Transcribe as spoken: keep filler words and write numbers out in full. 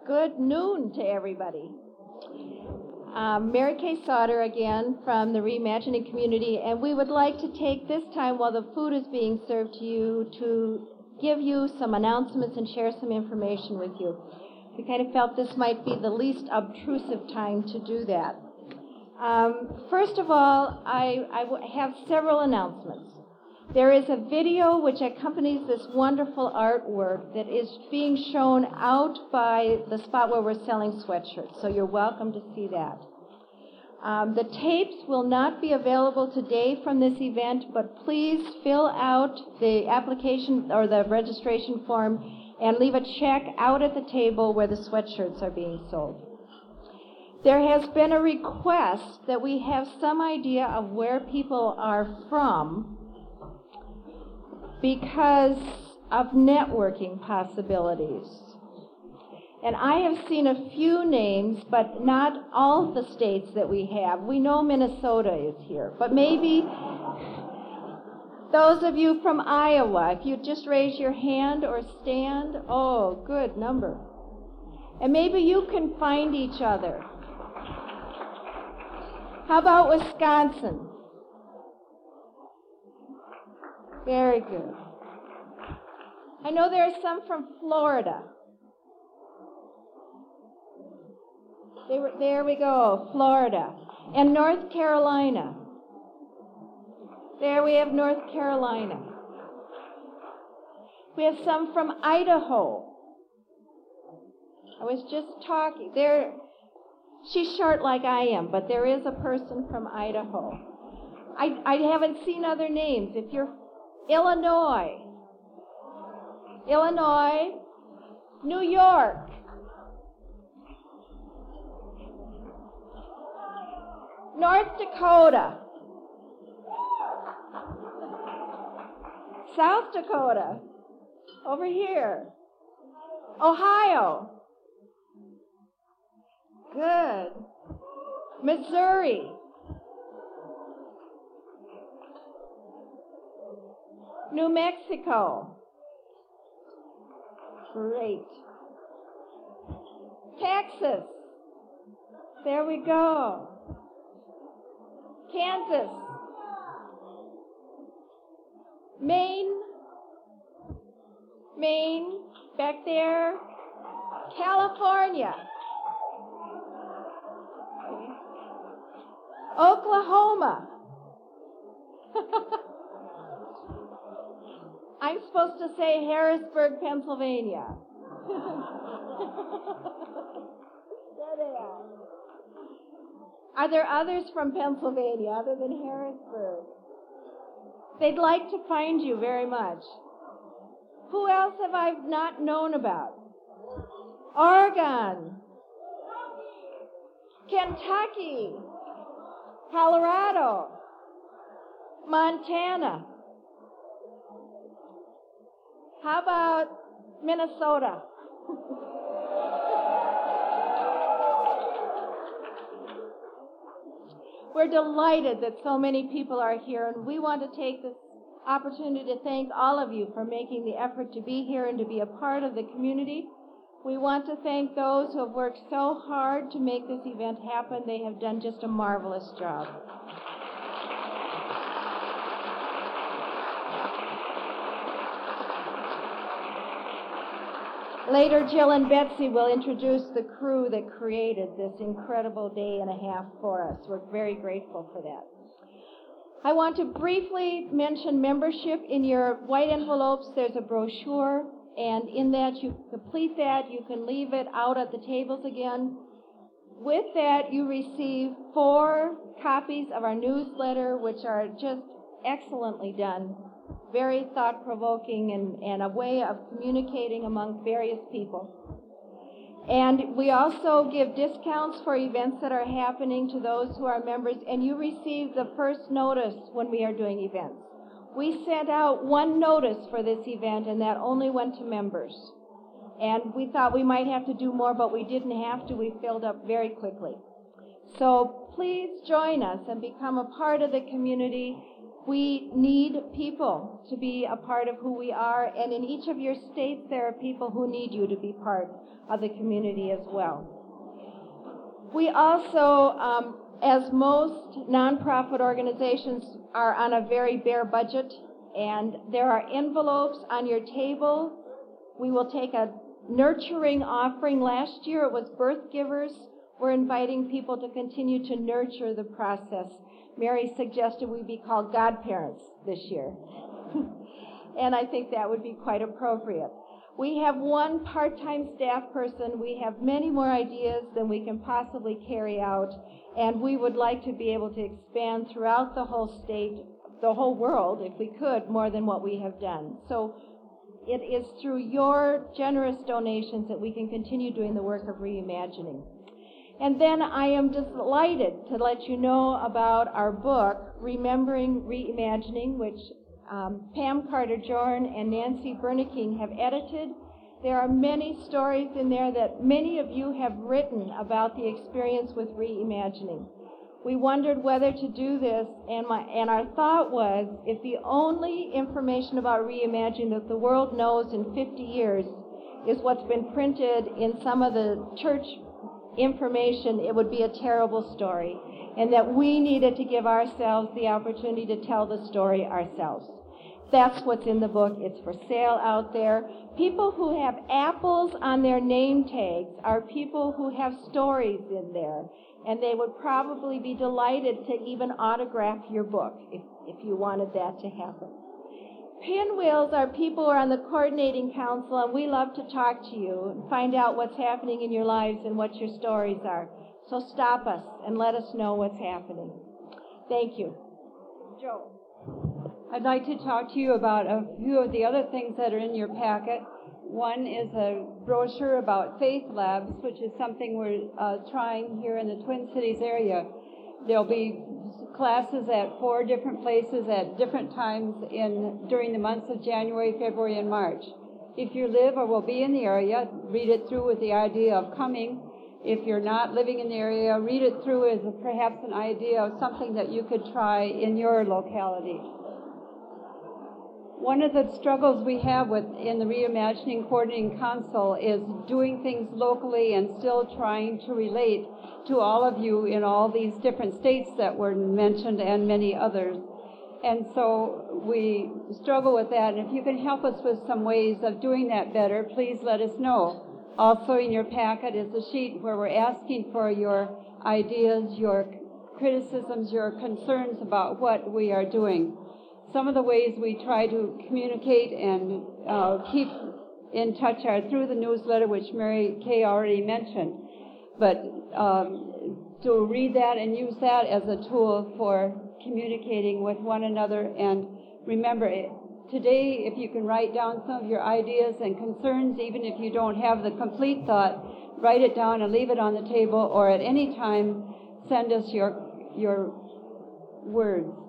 Good noon to everybody. Um, Mary Kay Sauter again from the Reimagining Community, and we would like to take this time while the food is being served to you to give you some announcements and share some information with you. We kind of felt this might be the least obtrusive time to do that. Um, first of all, I, I w- have several announcements. There is a video which accompanies this wonderful artwork that is being shown out by the spot where we're selling sweatshirts, so you're welcome to see that. Um, the tapes will not be available today from this event, but please fill out the application or the registration form and leave a check out at the table where the sweatshirts are being sold. There has been a request that we have some idea of where people are from because of networking possibilities. And I have seen a few names, but not all the states that we have. We know Minnesota is here, but maybe those of you from Iowa, if you just raise your hand or stand, oh, good number. And maybe you can find each other. How about Wisconsin? Very good. I know there are some from Florida. They were, there we go, Florida. And North Carolina. There we have North Carolina. We have some from Idaho. I was just talking. There, she's short like I am, but there is a person from Idaho. I, I haven't seen other names. If you're Illinois, Illinois, New York, North Dakota, South Dakota, over here, Ohio, good, Missouri, New Mexico, great, Texas, there we go, Kansas, Maine, Maine, back there, California, Oklahoma. I'm supposed to say Harrisburg, Pennsylvania. There they are. Are there others from Pennsylvania other than Harrisburg? They'd like to find you very much. Who else have I not known about? Oregon, Kentucky, Colorado, Montana. How about Minnesota? We're delighted that so many people are here, and we want to take this opportunity to thank all of you for making the effort to be here and to be a part of the community. We want to thank those who have worked so hard to make this event happen. They have done just a marvelous job. Later, Jill and Betsy will introduce the crew that created this incredible day and a half for us. We're very grateful for that. I want to briefly mention membership. In your white envelopes, there's a brochure, and in that you complete that. You can leave it out at the tables again. With that, you receive four copies of our newsletter, which are just excellently done. Very thought-provoking and, and a way of communicating among various people. And we also give discounts for events that are happening to those who are members, and you receive the first notice when we are doing events. We sent out one notice for this event, and that only went to members. And we thought we might have to do more, but we didn't have to. We filled up very quickly. So please join us and become a part of the community. We need people to be a part of who we are, and in each of your states there are people who need you to be part of the community as well. We also, um, as most nonprofit organizations, are on a very bare budget, and there are envelopes on your table. We will take a nurturing offering. Last year it was birth givers. We're inviting people to continue to nurture the process. Mary suggested we be called godparents this year. And I think that would be quite appropriate. We have one part-time staff person. We have many more ideas than we can possibly carry out. And we would like to be able to expand throughout the whole state, the whole world, if we could, more than what we have done. So it is through your generous donations that we can continue doing the work of reimagining. And then I am delighted to let you know about our book, Remembering Reimagining, which um, Pam Carter-Jorn and Nancy Berneking have edited. There are many stories in there that many of you have written about the experience with reimagining. We wondered whether to do this, and, my, and our thought was, if the only information about reimagining that the world knows in fifty years is what's been printed in some of the church information, it would be a terrible story, and that we needed to give ourselves the opportunity to tell the story ourselves. That's what's in the book. It's for sale out there. People who have apples on their name tags are people who have stories in there, and they would probably be delighted to even autograph your book if, if you wanted that to happen. Pinwheels are people who are on the coordinating council, and we love to talk to you and find out what's happening in your lives and what your stories are. So stop us and let us know what's happening. Thank you. Joe. I'd like to talk to you about a few of the other things that are in your packet. One is a brochure about Faith Labs, which is something we're uh, trying here in the Twin Cities area. There'll be classes at four different places at different times in during the months of January, February, and March. If you live or will be in the area, read it through with the idea of coming. If you're not living in the area, read it through as a, perhaps an idea of something that you could try in your locality. One of the struggles we have with in the Reimagining Coordinating Council is doing things locally and still trying to relate to all of you in all these different states that were mentioned and many others. And so we struggle with that. And if you can help us with some ways of doing that better, please let us know. Also in your packet is a sheet where we're asking for your ideas, your criticisms, your concerns about what we are doing. Some of the ways we try to communicate and uh, keep in touch are through the newsletter, which Mary Kay already mentioned. But um, to read that and use that as a tool for communicating with one another. And remember, today, if you can write down some of your ideas and concerns, even if you don't have the complete thought, write it down and leave it on the table, or at any time, send us your your words.